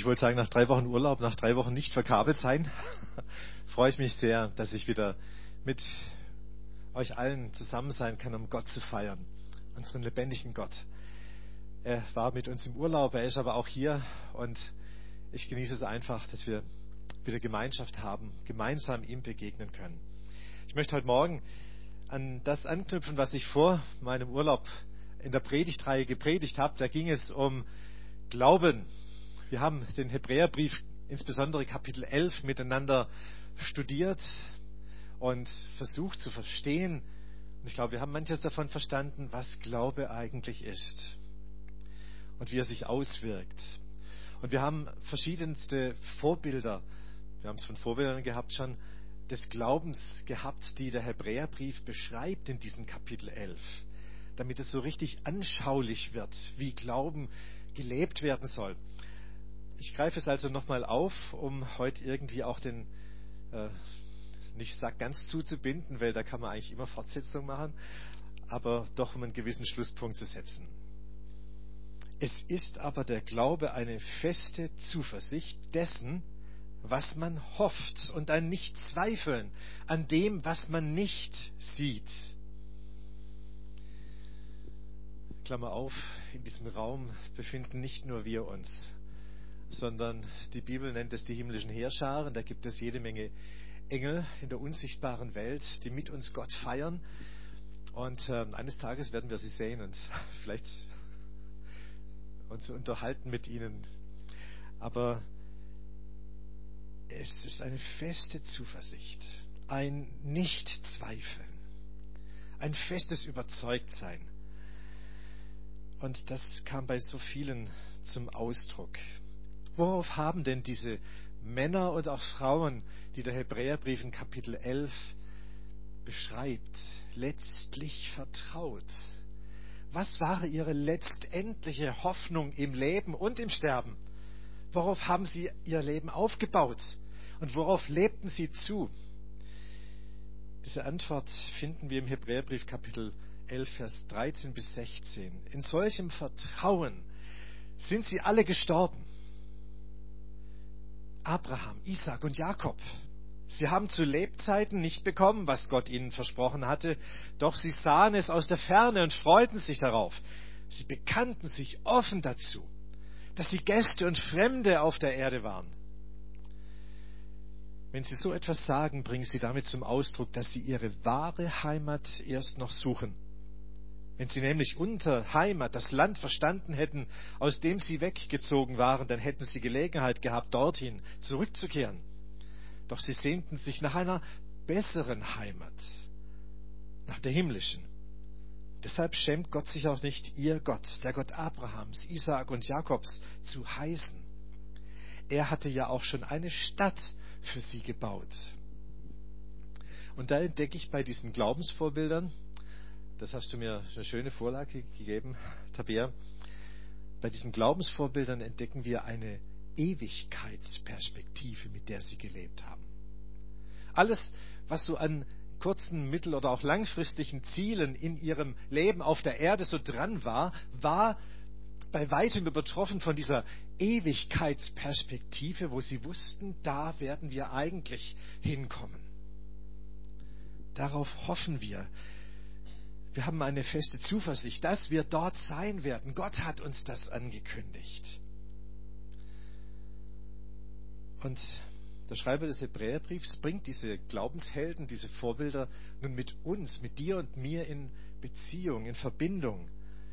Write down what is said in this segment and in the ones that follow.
Ich wollte sagen, nach 3 Wochen Urlaub, nach 3 Wochen nicht verkabelt sein, freue ich mich sehr, dass ich wieder mit euch allen zusammen sein kann, um Gott zu feiern, unseren lebendigen Gott. Er war mit uns im Urlaub, er ist aber auch hier und ich genieße es einfach, dass wir wieder Gemeinschaft haben, gemeinsam ihm begegnen können. Ich möchte heute Morgen an das anknüpfen, was ich vor meinem Urlaub in der Predigtreihe gepredigt habe. Da ging es um Glauben. Wir haben den Hebräerbrief, insbesondere Kapitel 11, miteinander studiert und versucht zu verstehen. Und ich glaube, wir haben manches davon verstanden, was Glaube eigentlich ist und wie er sich auswirkt. Und wir haben verschiedenste Vorbilder, wir haben es von Vorbildern gehabt schon, des Glaubens gehabt, die der Hebräerbrief beschreibt in diesem Kapitel 11, damit es so richtig anschaulich wird, wie Glauben gelebt werden soll. Ich greife es also nochmal auf, um heute irgendwie auch den, nicht ganz zuzubinden, weil da kann man eigentlich immer Fortsetzung machen, aber doch um einen gewissen Schlusspunkt zu setzen. Es ist aber der Glaube eine feste Zuversicht dessen, was man hofft, und ein Nicht-Zweifeln an dem, was man nicht sieht. Klammer auf, in diesem Raum befinden nicht nur wir uns, sondern die Bibel nennt es die himmlischen Heerscharen. Da gibt es jede Menge Engel in der unsichtbaren Welt, die mit uns Gott feiern. Und eines Tages werden wir sie sehen und vielleicht uns unterhalten mit ihnen. Aber es ist eine feste Zuversicht, ein Nicht-Zweifeln, ein festes Überzeugtsein. Und das kam bei so vielen zum Ausdruck. Worauf haben denn diese Männer und auch Frauen, die der Hebräerbrief in Kapitel 11 beschreibt, letztlich vertraut? Was war ihre letztendliche Hoffnung im Leben und im Sterben? Worauf haben sie ihr Leben aufgebaut? Und worauf lebten sie zu? Diese Antwort finden wir im Hebräerbrief Kapitel 11, Vers 13 bis 16. In solchem Vertrauen sind sie alle gestorben. Abraham, Isaak und Jakob. Sie haben zu Lebzeiten nicht bekommen, was Gott ihnen versprochen hatte, doch sie sahen es aus der Ferne und freuten sich darauf. Sie bekannten sich offen dazu, dass sie Gäste und Fremde auf der Erde waren. Wenn Sie so etwas sagen, bringen Sie damit zum Ausdruck, dass Sie Ihre wahre Heimat erst noch suchen. Wenn Sie nämlich unter Heimat das Land verstanden hätten, aus dem Sie weggezogen waren, dann hätten Sie Gelegenheit gehabt, dorthin zurückzukehren. Doch Sie sehnten sich nach einer besseren Heimat, nach der himmlischen. Deshalb schämt Gott sich auch nicht, Ihr Gott, der Gott Abrahams, Isaak und Jakobs, zu heißen. Er hatte ja auch schon eine Stadt für sie gebaut. Und da entdecke ich bei diesen Glaubensvorbildern, das hast du mir eine schöne Vorlage gegeben, Tabea, bei diesen Glaubensvorbildern entdecken wir eine Ewigkeitsperspektive, mit der sie gelebt haben. Alles, was so an kurzen, mittel- oder auch langfristigen Zielen in ihrem Leben auf der Erde so dran war, war bei weitem übertroffen von dieser Ewigkeitsperspektive, wo sie wussten, da werden wir eigentlich hinkommen. Darauf hoffen wir. Wir haben eine feste Zuversicht, dass wir dort sein werden. Gott hat uns das angekündigt. Und der Schreiber des Hebräerbriefs bringt diese Glaubenshelden, diese Vorbilder nun mit uns, mit dir und mir in Beziehung, in Verbindung.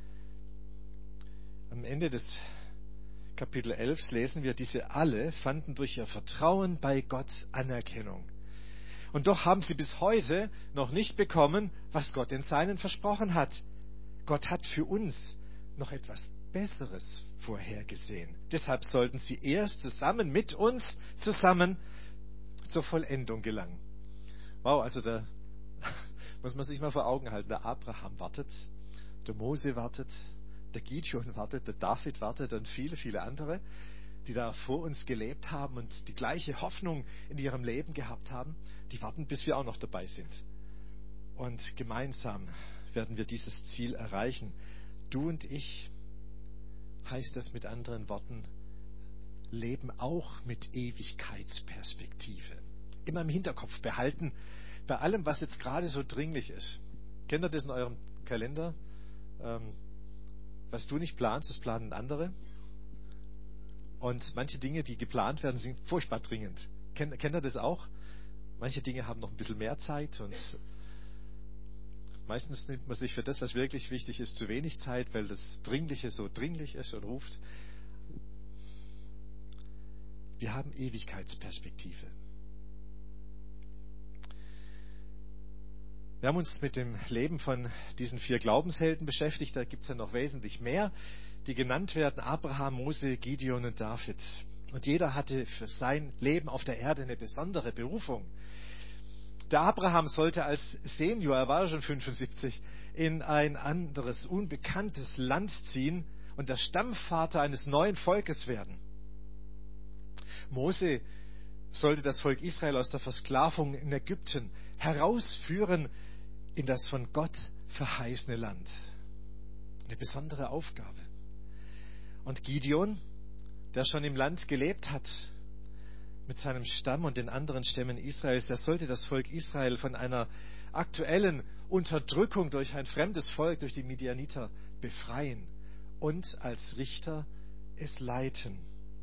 Am Ende des Kapitel 11 lesen wir, diese alle fanden durch ihr Vertrauen bei Gott Anerkennung. Und doch haben sie bis heute noch nicht bekommen, was Gott den Seinen versprochen hat. Gott hat für uns noch etwas Besseres vorhergesehen. Deshalb sollten sie erst zusammen mit uns zur Vollendung gelangen. Wow, also da muss man sich mal vor Augen halten. Der Abraham wartet, der Mose wartet, der Gideon wartet, der David wartet und viele, viele andere, die da vor uns gelebt haben und die gleiche Hoffnung in ihrem Leben gehabt haben, die warten, bis wir auch noch dabei sind. Und gemeinsam werden wir dieses Ziel erreichen. Du und ich, heißt das mit anderen Worten, leben auch mit Ewigkeitsperspektive. Immer im Hinterkopf behalten, bei allem, was jetzt gerade so dringlich ist. Kennt ihr das in eurem Kalender? Was du nicht planst, das planen andere. Und manche Dinge, die geplant werden, sind furchtbar dringend. Kennt ihr das auch? Manche Dinge haben noch ein bisschen mehr Zeit und meistens nimmt man sich für das, was wirklich wichtig ist, zu wenig Zeit, weil das Dringliche so dringlich ist und ruft. Wir haben Ewigkeitsperspektive. Wir haben uns mit dem Leben von diesen 4 Glaubenshelden beschäftigt. Da gibt es ja noch wesentlich mehr, die genannt werden: Abraham, Mose, Gideon und David. Und jeder hatte für sein Leben auf der Erde eine besondere Berufung. Der Abraham sollte als Senior, er war schon 75, in ein anderes, unbekanntes Land ziehen und der Stammvater eines neuen Volkes werden. Mose sollte das Volk Israel aus der Versklavung in Ägypten herausführen in das von Gott verheißene Land. Eine besondere Aufgabe. Und Gideon, der schon im Land gelebt hat, mit seinem Stamm und den anderen Stämmen Israels, der sollte das Volk Israel von einer aktuellen Unterdrückung durch ein fremdes Volk, durch die Midianiter, befreien und als Richter es leiten.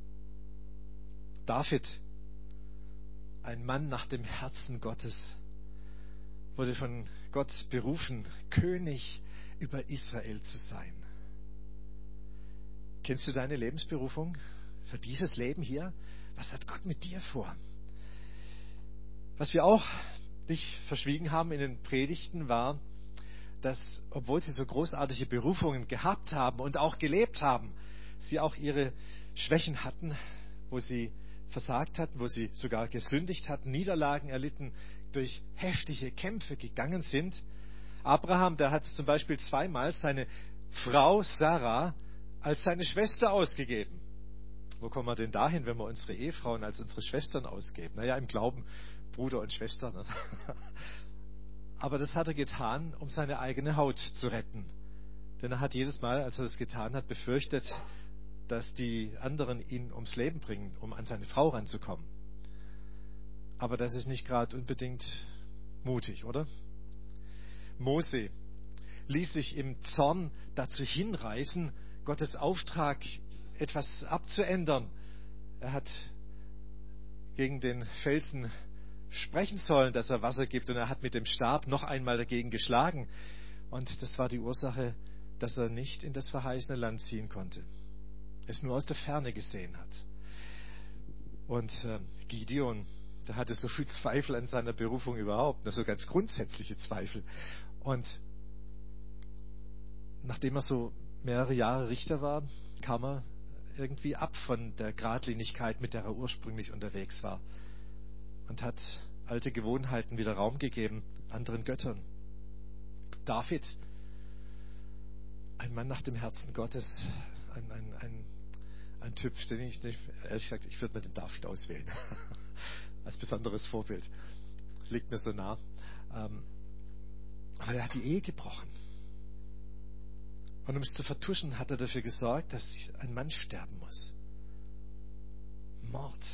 David, ein Mann nach dem Herzen Gottes, wurde von Gott berufen, König über Israel zu sein. Kennst du deine Lebensberufung für dieses Leben hier? Was hat Gott mit dir vor? Was wir auch nicht verschwiegen haben in den Predigten war, dass, obwohl sie so großartige Berufungen gehabt haben und auch gelebt haben, sie auch ihre Schwächen hatten, wo sie versagt hatten, wo sie sogar gesündigt hatten, Niederlagen erlitten, durch heftige Kämpfe gegangen sind. Abraham, der hat zum Beispiel 2-mal seine Frau Sarah als seine Schwester ausgegeben. Wo kommen wir denn dahin, wenn wir unsere Ehefrauen als unsere Schwestern ausgeben? Naja, im Glauben Bruder und Schwester. Ne? Aber das hat er getan, um seine eigene Haut zu retten. Denn er hat jedes Mal, als er das getan hat, befürchtet, dass die anderen ihn ums Leben bringen, um an seine Frau ranzukommen. Aber das ist nicht gerade unbedingt mutig, oder? Mose ließ sich im Zorn dazu hinreißen, Gottes Auftrag etwas abzuändern. Er hat gegen den Felsen sprechen sollen, dass er Wasser gibt, und er hat mit dem Stab noch einmal dagegen geschlagen. Und das war die Ursache, dass er nicht in das verheißene Land ziehen konnte. Es nur aus der Ferne gesehen hat. Und Gideon, der hatte so viel Zweifel an seiner Berufung überhaupt, nur so ganz grundsätzliche Zweifel. Und nachdem er so mehrere Jahre Richter war, kam er irgendwie ab von der Geradlinigkeit, mit der er ursprünglich unterwegs war, und hat alte Gewohnheiten wieder Raum gegeben, anderen Göttern. David, ein Mann nach dem Herzen Gottes, ein Typ, den ich nicht, ehrlich gesagt, ich würde mir den David auswählen, als besonderes Vorbild. Liegt mir so nah. Aber er hat die Ehe gebrochen. Und um es zu vertuschen, hat er dafür gesorgt, dass ein Mann sterben muss. Mord.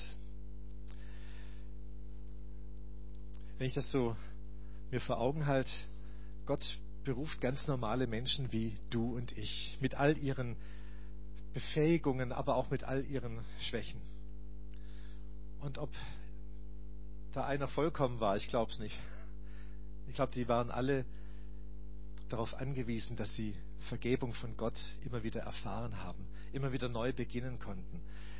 Wenn ich das so mir vor Augen halte, Gott beruft ganz normale Menschen wie du und ich, mit all ihren Befähigungen, aber auch mit all ihren Schwächen. Und ob da einer vollkommen war, ich glaube es nicht. Ich glaube, die waren alle darauf angewiesen, dass sie Vergebung von Gott immer wieder erfahren haben, immer wieder neu beginnen konnten.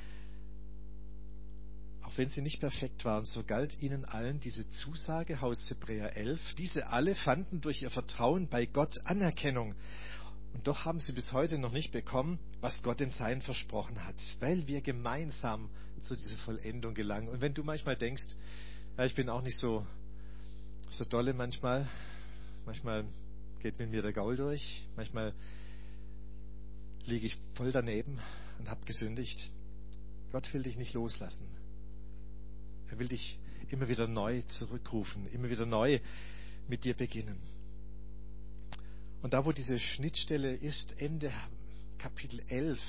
Auch wenn sie nicht perfekt waren, so galt ihnen allen diese Zusage aus Hebräer 11. Diese alle fanden durch ihr Vertrauen bei Gott Anerkennung. Und doch haben sie bis heute noch nicht bekommen, was Gott in Sein versprochen hat, weil wir gemeinsam zu dieser Vollendung gelangen. Und wenn du manchmal denkst, ja, ich bin auch nicht so dolle manchmal geht mit mir der Gaul durch, manchmal liege ich voll daneben und habe gesündigt. Gott will dich nicht loslassen. Er will dich immer wieder neu zurückrufen, immer wieder neu mit dir beginnen. Und da, wo diese Schnittstelle ist, Ende Kapitel 11,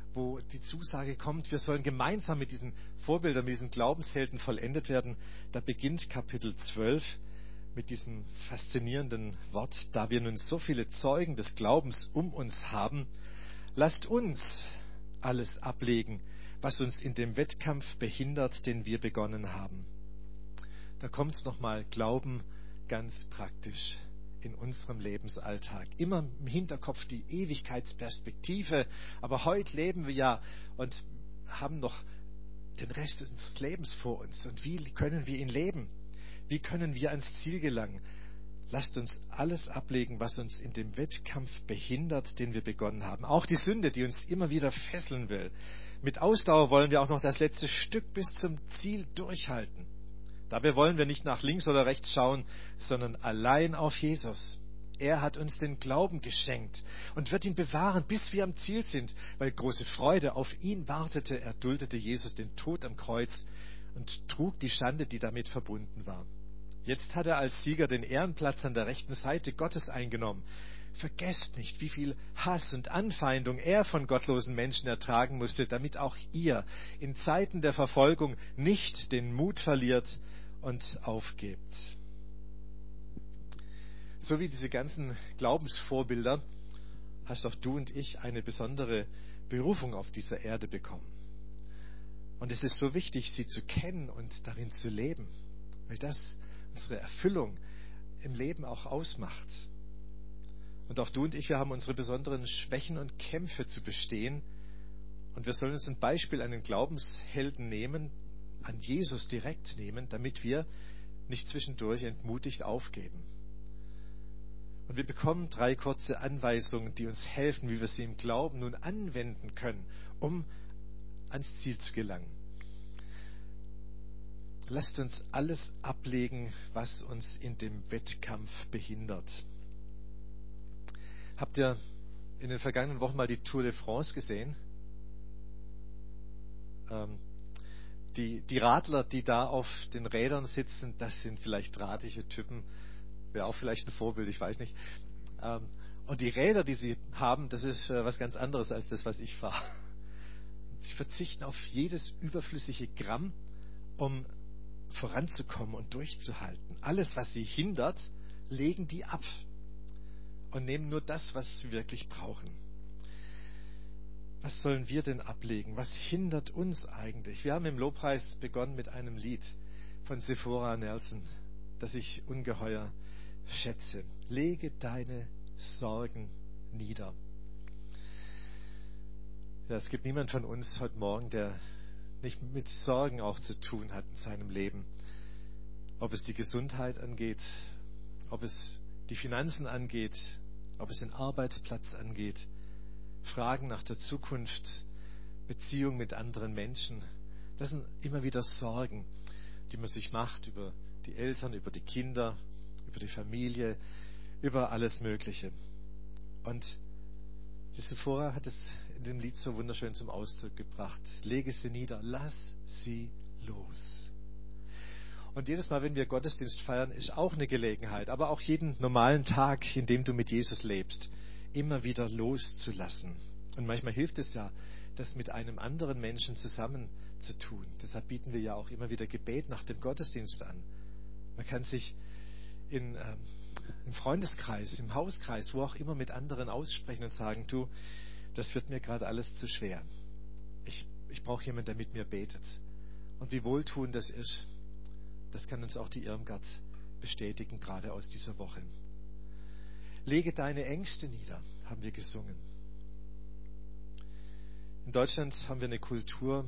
wo die Zusage kommt, wir sollen gemeinsam mit diesen Vorbildern, mit diesen Glaubenshelden vollendet werden. Da beginnt Kapitel 12 mit diesem faszinierenden Wort: Da wir nun so viele Zeugen des Glaubens um uns haben, lasst uns alles ablegen, was uns in dem Wettkampf behindert, den wir begonnen haben. Da kommt es nochmal: Glauben ganz praktisch in unserem Lebensalltag. Immer im Hinterkopf die Ewigkeitsperspektive. Aber heute leben wir ja und haben noch den Rest unseres Lebens vor uns. Und wie können wir ihn leben? Wie können wir ans Ziel gelangen? Lasst uns alles ablegen, was uns in dem Wettkampf behindert, den wir begonnen haben. Auch die Sünde, die uns immer wieder fesseln will. Mit Ausdauer wollen wir auch noch das letzte Stück bis zum Ziel durchhalten. Dabei wollen wir nicht nach links oder rechts schauen, sondern allein auf Jesus. Er hat uns den Glauben geschenkt und wird ihn bewahren, bis wir am Ziel sind, weil große Freude auf ihn wartete. Er duldete Jesus den Tod am Kreuz und trug die Schande, die damit verbunden war. Jetzt hat er als Sieger den Ehrenplatz an der rechten Seite Gottes eingenommen. Vergesst nicht, wie viel Hass und Anfeindung er von gottlosen Menschen ertragen musste, damit auch ihr in Zeiten der Verfolgung nicht den Mut verliert und aufgebt. So wie diese ganzen Glaubensvorbilder hast auch du und ich eine besondere Berufung auf dieser Erde bekommen. Und es ist so wichtig, sie zu kennen und darin zu leben, weil das unsere Erfüllung im Leben auch ausmacht. Und auch du und ich, wir haben unsere besonderen Schwächen und Kämpfe zu bestehen. Und wir sollen uns ein Beispiel an den Glaubenshelden nehmen, an Jesus direkt nehmen, damit wir nicht zwischendurch entmutigt aufgeben. Und wir bekommen 3 kurze Anweisungen, die uns helfen, wie wir sie im Glauben nun anwenden können, um ans Ziel zu gelangen. Lasst uns alles ablegen, was uns in dem Wettkampf behindert. Habt ihr in den vergangenen Wochen mal die Tour de France gesehen? Die Radler, die da auf den Rädern sitzen, das sind vielleicht drahtige Typen. Wäre auch vielleicht ein Vorbild, ich weiß nicht. Und die Räder, die sie haben, das ist was ganz anderes als das, was ich fahre. Sie verzichten auf jedes überflüssige Gramm, um voranzukommen und durchzuhalten. Alles, was sie hindert, legen die ab und nehmen nur das, was sie wirklich brauchen. Was sollen wir denn ablegen? Was hindert uns eigentlich? Wir haben im Lobpreis begonnen mit einem Lied von Sephora Nelson, das ich ungeheuer schätze. Lege deine Sorgen nieder. Ja, es gibt niemand von uns heute Morgen, der nicht mit Sorgen auch zu tun hat in seinem Leben. Ob es die Gesundheit angeht, ob es die Finanzen angeht, ob es den Arbeitsplatz angeht, Fragen nach der Zukunft, Beziehung mit anderen Menschen. Das sind immer wieder Sorgen, die man sich macht über die Eltern, über die Kinder, über die Familie, über alles Mögliche. Und die Sephora hat es in dem Lied so wunderschön zum Ausdruck gebracht. Lege sie nieder, lass sie los. Und jedes Mal, wenn wir Gottesdienst feiern, ist auch eine Gelegenheit, aber auch jeden normalen Tag, in dem du mit Jesus lebst, immer wieder loszulassen. Und manchmal hilft es ja, das mit einem anderen Menschen zusammen zu tun. Deshalb bieten wir ja auch immer wieder Gebet nach dem Gottesdienst an. Man kann sich im Freundeskreis, im Hauskreis, wo auch immer mit anderen aussprechen und sagen, du, das wird mir gerade alles zu schwer. Ich brauche jemanden, der mit mir betet. Und wie wohltuend das ist, das kann uns auch die Irmgard bestätigen, gerade aus dieser Woche. Lege deine Ängste nieder, haben wir gesungen. In Deutschland haben wir eine Kultur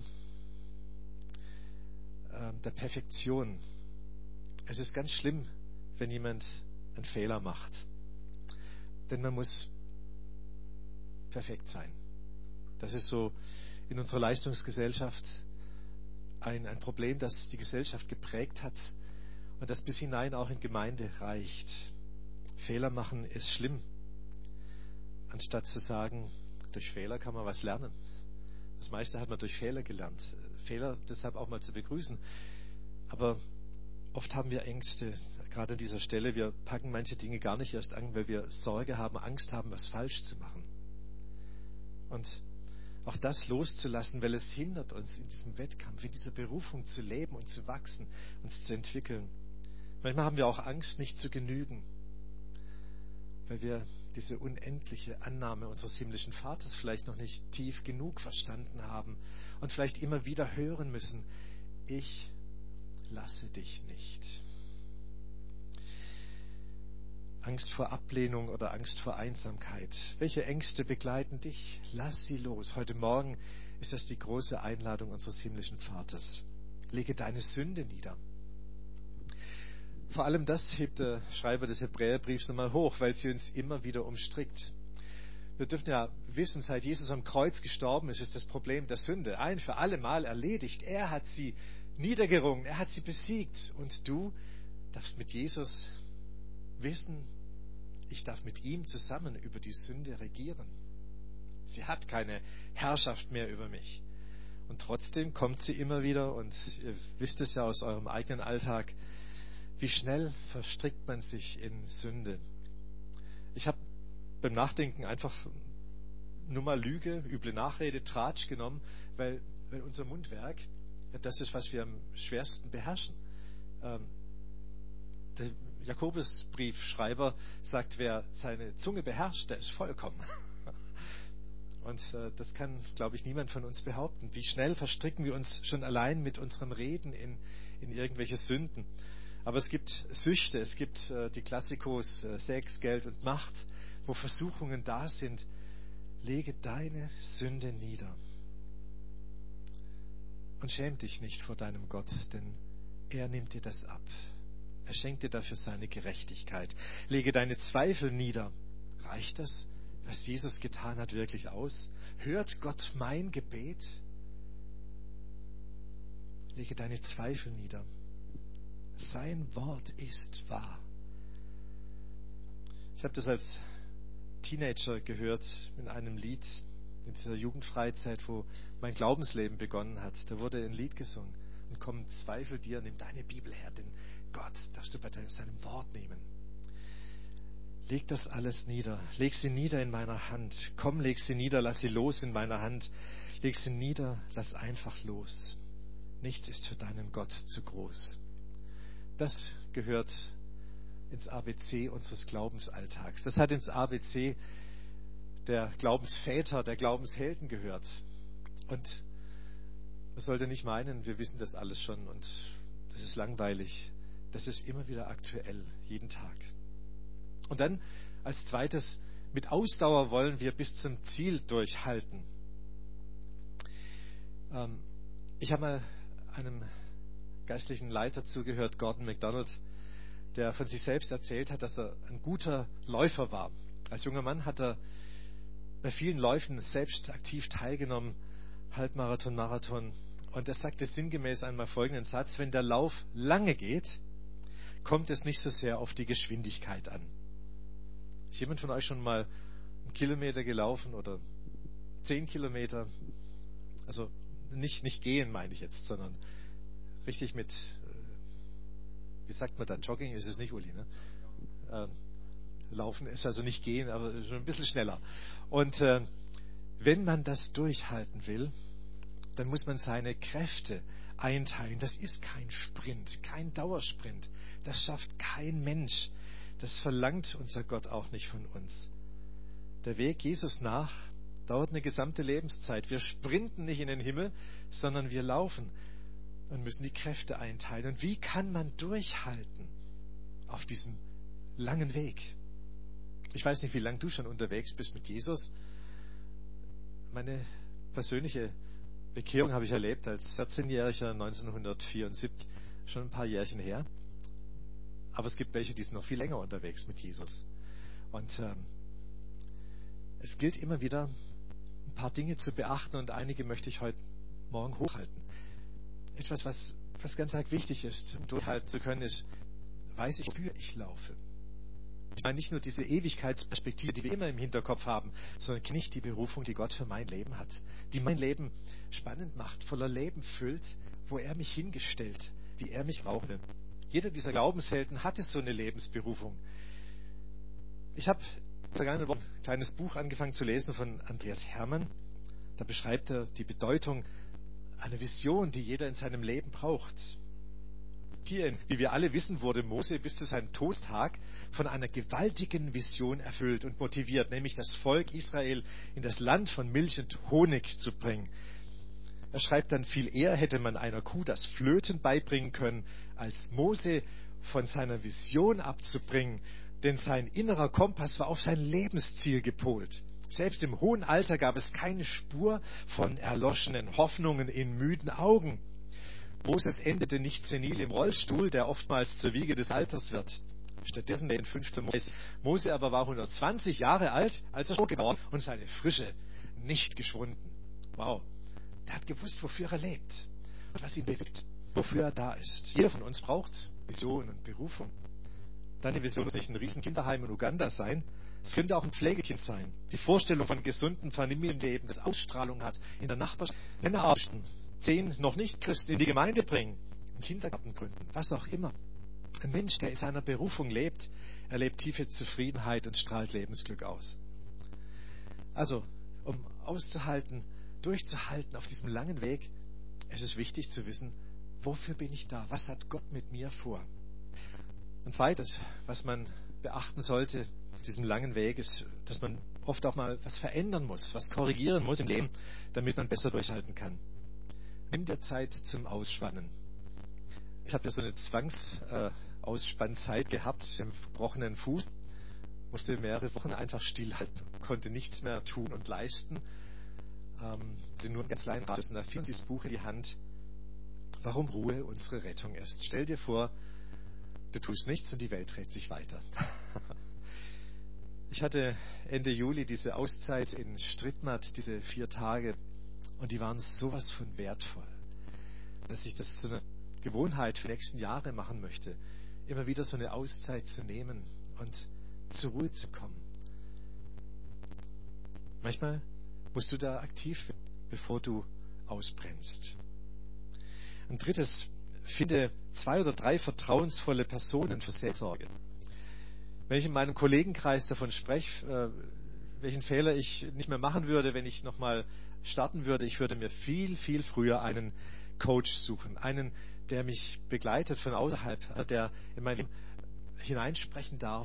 der Perfektion. Es ist ganz schlimm, wenn jemand einen Fehler macht. Denn man muss perfekt sein. Das ist so in unserer Leistungsgesellschaft ein Problem, das die Gesellschaft geprägt hat und das bis hinein auch in Gemeinde reicht. Fehler machen ist schlimm. Anstatt zu sagen, durch Fehler kann man was lernen. Das meiste hat man durch Fehler gelernt. Fehler deshalb auch mal zu begrüßen. Aber oft haben wir Ängste, gerade an dieser Stelle. Wir packen manche Dinge gar nicht erst an, weil wir Sorge haben, Angst haben, was falsch zu machen. Und auch das loszulassen, weil es hindert uns in diesem Wettkampf, in dieser Berufung zu leben und zu wachsen, uns zu entwickeln. Manchmal haben wir auch Angst, nicht zu genügen, weil wir diese unendliche Annahme unseres himmlischen Vaters vielleicht noch nicht tief genug verstanden haben und vielleicht immer wieder hören müssen: Ich lasse dich nicht. Angst vor Ablehnung oder Angst vor Einsamkeit. Welche Ängste begleiten dich? Lass sie los. Heute Morgen ist das die große Einladung unseres himmlischen Vaters. Lege deine Sünde nieder. Vor allem das hebt der Schreiber des Hebräerbriefs nochmal hoch, weil sie uns immer wieder umstrickt. Wir dürfen ja wissen, seit Jesus am Kreuz gestorben ist, ist das Problem der Sünde ein für alle Mal erledigt. Er hat sie niedergerungen, er hat sie besiegt. Und du darfst mit Jesus wissen, ich darf mit ihm zusammen über die Sünde regieren. Sie hat keine Herrschaft mehr über mich. Und trotzdem kommt sie immer wieder, und ihr wisst es ja aus eurem eigenen Alltag, wie schnell verstrickt man sich in Sünde. Ich habe beim Nachdenken einfach nur mal Lüge, üble Nachrede, Tratsch genommen, weil unser Mundwerk, das ist, was wir am schwersten beherrschen. Der Jakobusbriefschreiber sagt, wer seine Zunge beherrscht, der ist vollkommen. Und das kann, glaube ich, niemand von uns behaupten. Wie schnell verstricken wir uns schon allein mit unserem Reden in irgendwelche Sünden. Aber es gibt Süchte, es gibt die Klassikos, Sex, Geld und Macht, wo Versuchungen da sind. Lege deine Sünde nieder. Und schäm dich nicht vor deinem Gott, denn er nimmt dir das ab. Er schenkt dir dafür seine Gerechtigkeit. Lege deine Zweifel nieder. Reicht das, was Jesus getan hat, wirklich aus? Hört Gott mein Gebet? Lege deine Zweifel nieder. Sein Wort ist wahr. Ich habe das als Teenager gehört in einem Lied, in dieser Jugendfreizeit, wo mein Glaubensleben begonnen hat. Da wurde ein Lied gesungen. Und komm, Zweifel dir, nimm deine Bibel her, denn Gott darfst du bei seinem Wort nehmen. Leg das alles nieder. Leg sie nieder in meiner Hand. Komm, leg sie nieder, lass sie los in meiner Hand. Leg sie nieder, lass einfach los. Nichts ist für deinen Gott zu groß. Das gehört ins ABC unseres Glaubensalltags. Das hat ins ABC der Glaubensväter, der Glaubenshelden gehört. Und man sollte nicht meinen, wir wissen das alles schon und das ist langweilig. Das ist immer wieder aktuell, jeden Tag. Und dann als zweites, mit Ausdauer wollen wir bis zum Ziel durchhalten. Ich habe mal einem geistlichen Leiter zugehört, Gordon MacDonald, der von sich selbst erzählt hat, dass er ein guter Läufer war. Als junger Mann hat er bei vielen Läufen selbst aktiv teilgenommen, Halbmarathon, Marathon. Und er sagte sinngemäß einmal folgenden Satz: Wenn der Lauf lange geht, kommt es nicht so sehr auf die Geschwindigkeit an. Ist jemand von euch schon mal einen Kilometer gelaufen oder 10 Kilometer? Also nicht gehen, meine ich jetzt, sondern richtig mit, wie sagt man da, Jogging ist es nicht, Uli, ne? Laufen ist also nicht gehen, aber schon ein bisschen schneller. Und wenn man das durchhalten will, dann muss man seine Kräfte einteilen. Das ist kein Sprint, kein Dauersprint. Das schafft kein Mensch. Das verlangt unser Gott auch nicht von uns. Der Weg Jesus nach dauert eine gesamte Lebenszeit. Wir sprinten nicht in den Himmel, sondern wir laufen und müssen die Kräfte einteilen. Und wie kann man durchhalten auf diesem langen Weg? Ich weiß nicht, wie lange du schon unterwegs bist mit Jesus. Meine persönliche Bekehrung habe ich erlebt als 14-Jähriger 1974, schon ein paar Jährchen her. Aber es gibt welche, die sind noch viel länger unterwegs mit Jesus. Und es gilt immer wieder, ein paar Dinge zu beachten, und einige möchte ich heute Morgen hochhalten. Etwas, was ganz arg wichtig ist, um durchhalten zu können, ist, weiß ich, wofür ich laufe. Ich meine nicht nur diese Ewigkeitsperspektive, die wir immer im Hinterkopf haben, sondern nicht die Berufung, die Gott für mein Leben hat, die mein Leben spannend macht, voller Leben füllt, wo er mich hingestellt, wie er mich brauchte. Jeder dieser Glaubenshelden hatte so eine Lebensberufung. Ich habe vergangene Woche ein kleines Buch angefangen zu lesen von Andreas Hermann. Da beschreibt er die Bedeutung einer Vision, die jeder in seinem Leben braucht. Hier, wie wir alle wissen, wurde Mose bis zu seinem Todestag von einer gewaltigen Vision erfüllt und motiviert, nämlich das Volk Israel in das Land von Milch und Honig zu bringen. Er schreibt dann, viel eher hätte man einer Kuh das Flöten beibringen können, als Mose von seiner Vision abzubringen, denn sein innerer Kompass war auf sein Lebensziel gepolt. Selbst im hohen Alter gab es keine Spur von erloschenen Hoffnungen in müden Augen. Moses endete nicht senil im Rollstuhl, der oftmals zur Wiege des Alters wird. Stattdessen in 5. Mose. Mose aber war 120 Jahre alt, als er tot geworden und seine Frische nicht geschwunden. Wow. Der hat gewusst, wofür er lebt und was ihn bewegt, wofür er da ist. Jeder von uns braucht Vision und Berufung. Deine Vision muss nicht ein Riesenkinderheim in Uganda sein. Es könnte auch ein Pflegekind sein. Die Vorstellung von gesundem Familienleben, das Ausstrahlung hat, in der Nachbarschaft, Männer arbeiten, 10 noch nicht Christen in die Gemeinde bringen, einen Kindergarten gründen, was auch immer. Ein Mensch, der in seiner Berufung lebt, erlebt tiefe Zufriedenheit und strahlt Lebensglück aus. Also, um auszuhalten, durchzuhalten auf diesem langen Weg, es ist wichtig zu wissen, wofür bin ich da? Was hat Gott mit mir vor? Und zweites, was man beachten sollte auf diesem langen Weg, ist, dass man oft auch mal was verändern muss, was korrigieren muss im Leben, damit man besser durchhalten kann. Nimm dir Zeit zum Ausspannen. Ich habe ja so eine Zwangsausspanzeit gehabt, ich habe einen gebrochenen Fuß, musste mehrere Wochen einfach stillhalten, konnte nichts mehr tun und leisten. Nur einen ganz kleinen Radius. Und da fiel uns dieses Buch in die Hand, warum Ruhe unsere Rettung ist. Stell dir vor, du tust nichts und die Welt dreht sich weiter. Ich hatte Ende Juli diese Auszeit in Strittmatt, diese 4 Tage, und die waren sowas von wertvoll, dass ich das zu einer Gewohnheit für die nächsten Jahre machen möchte, immer wieder so eine Auszeit zu nehmen und zur Ruhe zu kommen. Manchmal musst du da aktiv werden, bevor du ausbrennst. Ein drittes, finde 2 oder 3 vertrauensvolle Personen für Seelsorge. Wenn ich in meinem Kollegenkreis davon spreche, welchen Fehler ich nicht mehr machen würde, wenn ich nochmal starten würde, ich würde mir viel, viel früher einen Coach suchen. Einen, der mich begleitet von außerhalb, der in mein Leben hineinsprechen darf.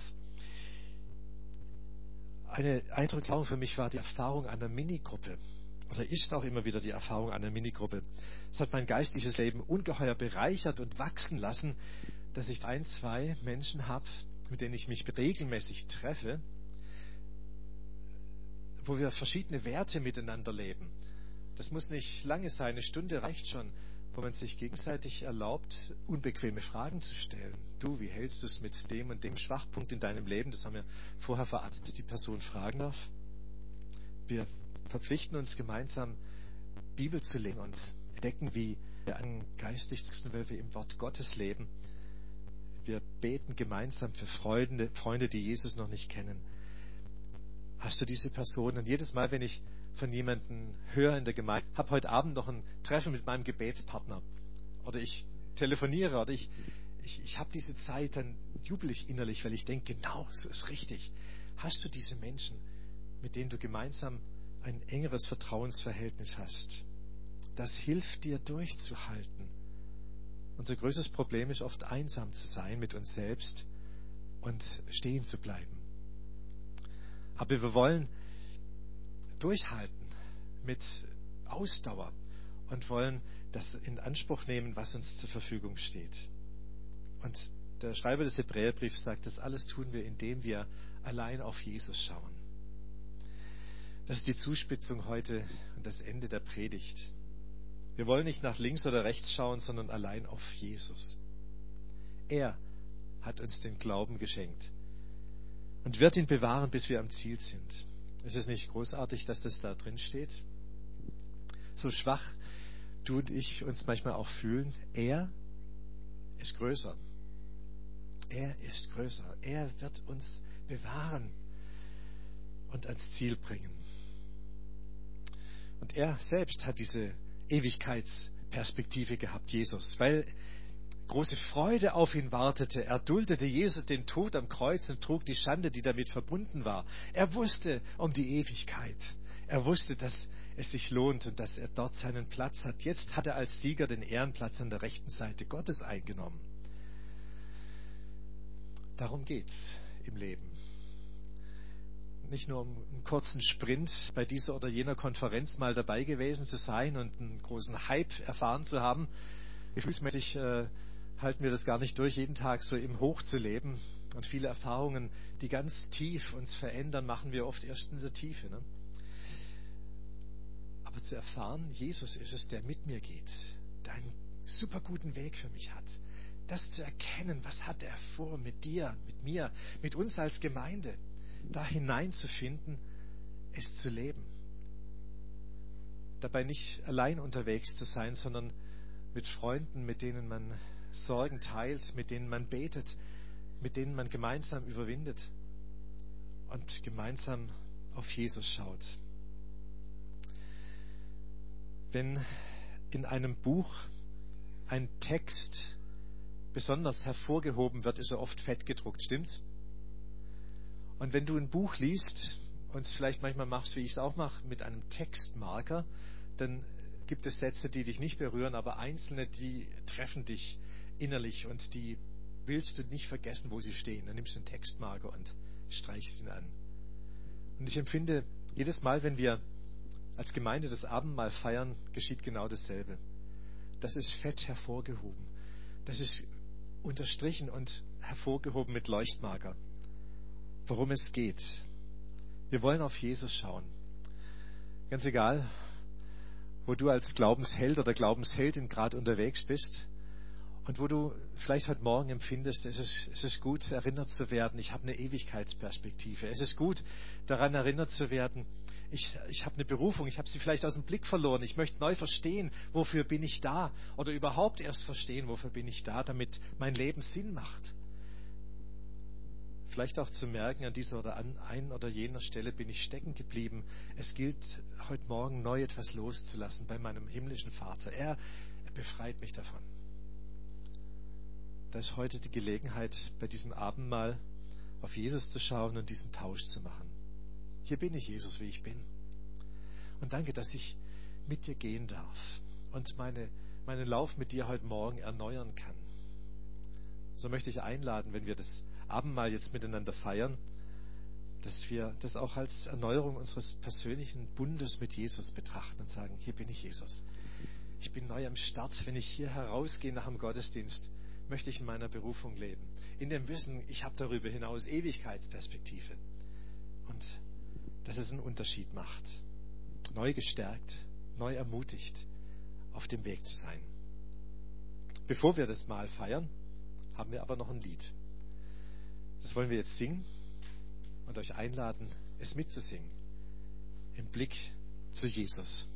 Eine Eindrücke für mich war die Erfahrung einer Minigruppe. Oder ist auch immer wieder die Erfahrung einer Minigruppe. Es hat mein geistliches Leben ungeheuer bereichert und wachsen lassen, dass ich 1, 2 Menschen habe, mit denen ich mich regelmäßig treffe, wo wir verschiedene Werte miteinander leben. Das muss nicht lange sein, eine Stunde reicht schon, wo man sich gegenseitig erlaubt, unbequeme Fragen zu stellen. Du, wie hältst du es mit dem und dem Schwachpunkt in deinem Leben? Das haben wir vorher verabredet, dass die Person fragen darf. Wir verpflichten uns gemeinsam, Bibel zu lesen und entdecken, wie wir an geistig wachsen, weil wir im Wort Gottes leben. Wir beten gemeinsam für Freunde, die Jesus noch nicht kennen. Hast du diese Person? Und jedes Mal, wenn ich von jemandem höre in der Gemeinde, habe heute Abend noch ein Treffen mit meinem Gebetspartner oder ich telefoniere oder ich habe diese Zeit, dann jubel ich innerlich, weil ich denke, genau, so ist richtig. Hast du diese Menschen, mit denen du gemeinsam ein engeres Vertrauensverhältnis hast? Das hilft dir durchzuhalten. Unser größtes Problem ist oft einsam zu sein mit uns selbst und stehen zu bleiben. Aber wir wollen durchhalten mit Ausdauer und wollen das in Anspruch nehmen, was uns zur Verfügung steht. Und der Schreiber des Hebräerbriefs sagt, das alles tun wir, indem wir allein auf Jesus schauen. Das ist die Zuspitzung heute und das Ende der Predigt. Wir wollen nicht nach links oder rechts schauen, sondern allein auf Jesus. Er hat uns den Glauben geschenkt und wird ihn bewahren, bis wir am Ziel sind. Ist es nicht großartig, dass das da drin steht? So schwach du und ich uns manchmal auch fühlen, er ist größer. Er ist größer. Er wird uns bewahren und ans Ziel bringen. Und er selbst hat diese Ewigkeitsperspektive gehabt, Jesus, weil große Freude auf ihn wartete. Er duldete Jesus den Tod am Kreuz und trug die Schande, die damit verbunden war. Er wusste um die Ewigkeit. Er wusste, dass es sich lohnt und dass er dort seinen Platz hat. Jetzt hat er als Sieger den Ehrenplatz an der rechten Seite Gottes eingenommen. Darum geht's im Leben. Nicht nur um einen kurzen Sprint bei dieser oder jener Konferenz mal dabei gewesen zu sein und einen großen Hype erfahren zu haben. Gefühlsmäßig halten wir das gar nicht durch, jeden Tag so im Hoch zu leben. Und viele Erfahrungen, die ganz tief uns verändern, machen wir oft erst in der Tiefe. Ne? Aber zu erfahren, Jesus ist es, der mit mir geht, der einen super guten Weg für mich hat. Das zu erkennen, was hat er vor mit dir, mit mir, mit uns als Gemeinde, da hineinzufinden, es zu leben. Dabei nicht allein unterwegs zu sein, sondern mit Freunden, mit denen man Sorgen teilt, mit denen man betet, mit denen man gemeinsam überwindet und gemeinsam auf Jesus schaut. Wenn in einem Buch ein Text besonders hervorgehoben wird, ist er oft fett gedruckt, stimmt's? Und wenn du ein Buch liest und es vielleicht manchmal machst, wie ich es auch mache, mit einem Textmarker, dann gibt es Sätze, die dich nicht berühren, aber einzelne, die treffen dich innerlich und die willst du nicht vergessen, wo sie stehen. Dann nimmst du einen Textmarker und streichst ihn an. Und ich empfinde, jedes Mal, wenn wir als Gemeinde das Abendmahl feiern, geschieht genau dasselbe. Das ist fett hervorgehoben. Das ist unterstrichen und hervorgehoben mit Leuchtmarker. Worum es geht. Wir wollen auf Jesus schauen. Ganz egal, wo du als Glaubensheld oder Glaubensheldin gerade unterwegs bist und wo du vielleicht heute Morgen empfindest, es ist gut, erinnert zu werden, ich habe eine Ewigkeitsperspektive. Es ist gut, daran erinnert zu werden, ich habe eine Berufung, ich habe sie vielleicht aus dem Blick verloren. Ich möchte neu verstehen, wofür bin ich da? Oder überhaupt erst verstehen, wofür bin ich da, damit mein Leben Sinn macht. Vielleicht auch zu merken, an dieser oder an ein oder jener Stelle bin ich stecken geblieben. Es gilt, heute Morgen neu etwas loszulassen bei meinem himmlischen Vater. Er befreit mich davon. Da ist heute die Gelegenheit, bei diesem Abendmahl auf Jesus zu schauen und diesen Tausch zu machen. Hier bin ich, Jesus, wie ich bin. Und danke, dass ich mit dir gehen darf und meinen Lauf mit dir heute Morgen erneuern kann. So möchte ich einladen, wenn wir das Abendmahl jetzt miteinander feiern, dass wir das auch als Erneuerung unseres persönlichen Bundes mit Jesus betrachten und sagen, hier bin ich, Jesus. Ich bin neu am Start. Wenn ich hier herausgehe nach dem Gottesdienst, möchte ich in meiner Berufung leben. In dem Wissen, ich habe darüber hinaus Ewigkeitsperspektive. Und dass es einen Unterschied macht. Neu gestärkt, neu ermutigt, auf dem Weg zu sein. Bevor wir das Mahl feiern, haben wir aber noch ein Lied. Das wollen wir jetzt singen und euch einladen, es mitzusingen. Im Blick zu Jesus.